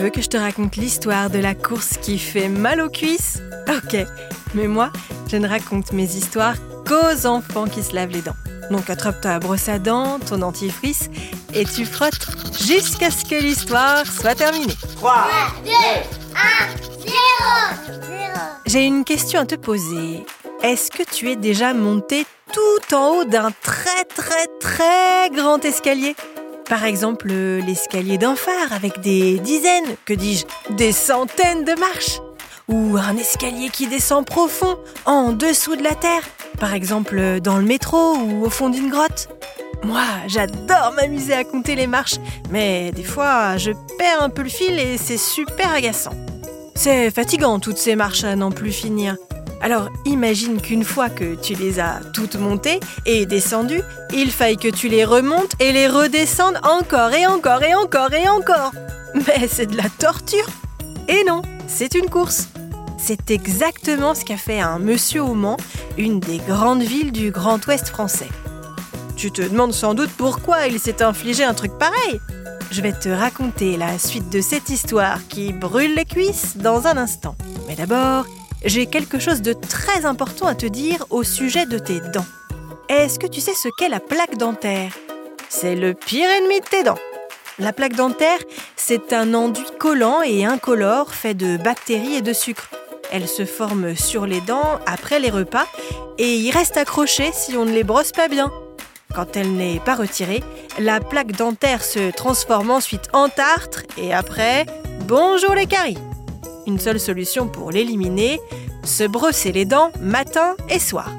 veux que je te raconte l'histoire de la course qui fait mal aux cuisses? Ok, mais moi, je ne raconte mes histoires qu'aux enfants qui se lavent les dents. Donc attrape ta brosse à dents, ton dentifrice et tu frottes jusqu'à ce que l'histoire soit terminée. 3, 2, 1, 0. J'ai une question à te poser. Est-ce que tu es déjà monté tout en haut d'un très grand escalier? Par exemple, l'escalier d'un phare avec des dizaines, que dis-je, des centaines de marches. Ou un escalier qui descend profond, en dessous de la terre. Par exemple, dans le métro ou au fond d'une grotte. Moi, j'adore m'amuser à compter les marches, mais des fois, je perds un peu le fil et c'est super agaçant. C'est fatigant, toutes ces marches à n'en plus finir. Alors, imagine qu'une fois que tu les as toutes montées et descendues, il faille que tu les remontes et les redescendes encore et encore et encore et encore. Mais c'est de la torture. Et non, c'est une course. C'est exactement ce qu'a fait un monsieur au Mans, une des grandes villes du Grand Ouest français. Tu te demandes sans doute pourquoi il s'est infligé un truc pareil. Je vais te raconter la suite de cette histoire qui brûle les cuisses dans un instant. Mais d'abord, j'ai quelque chose de très important à te dire au sujet de tes dents. Est-ce que tu sais ce qu'est la plaque dentaire? C'est le pire ennemi de tes dents. La plaque dentaire, c'est un enduit collant et incolore fait de bactéries et de sucre. Elle se forme sur les dents après les repas et y reste accrochée si on ne les brosse pas bien. Quand elle n'est pas retirée, la plaque dentaire se transforme ensuite en tartre et après, bonjour les caries. Une seule solution pour l'éliminer, se brosser les dents matin et soir.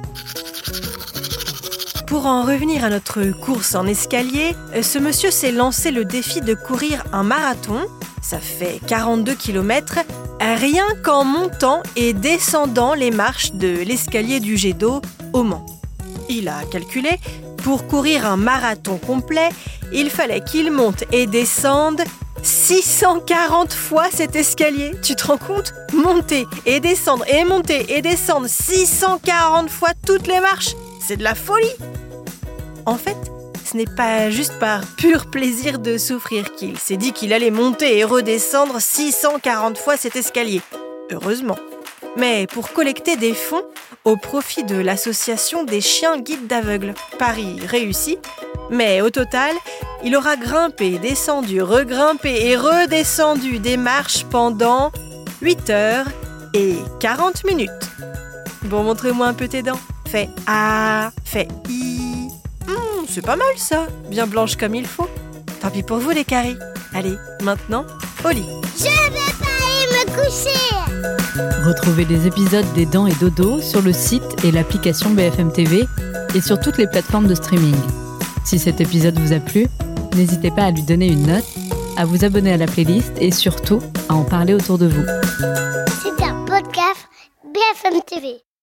Pour en revenir à notre course en escalier, ce monsieur s'est lancé le défi de courir un marathon, ça fait 42 km, rien qu'en montant et descendant les marches de l'escalier du jet d'eau au Mans. Il a calculé, pour courir un marathon complet, il fallait qu'il monte et descende 640 fois cet escalier. Tu te rends compte? Monter et descendre et monter et descendre 640 fois toutes les marches. C'est de la folie. En fait, ce n'est pas juste par pur plaisir de souffrir qu'il s'est dit qu'il allait monter et redescendre 640 fois cet escalier. Heureusement. Mais pour collecter des fonds au profit de l'association des chiens guides d'aveugles. Pari réussi, mais au total, il aura grimpé, descendu, regrimpé et redescendu des marches pendant 8 heures et 40 minutes. Bon, montre-moi un peu tes dents. Fais A, fais I. C'est pas mal ça, bien blanche comme il faut. Tant pis pour vous les caries. Allez, maintenant, au lit. Je vais pas aller me coucher. Retrouvez les épisodes des Dents et Dodo sur le site et l'application BFM TV et sur toutes les plateformes de streaming. Si cet épisode vous a plu, n'hésitez pas à lui donner une note, à vous abonner à la playlist et surtout à en parler autour de vous. C'est un podcast BFM TV.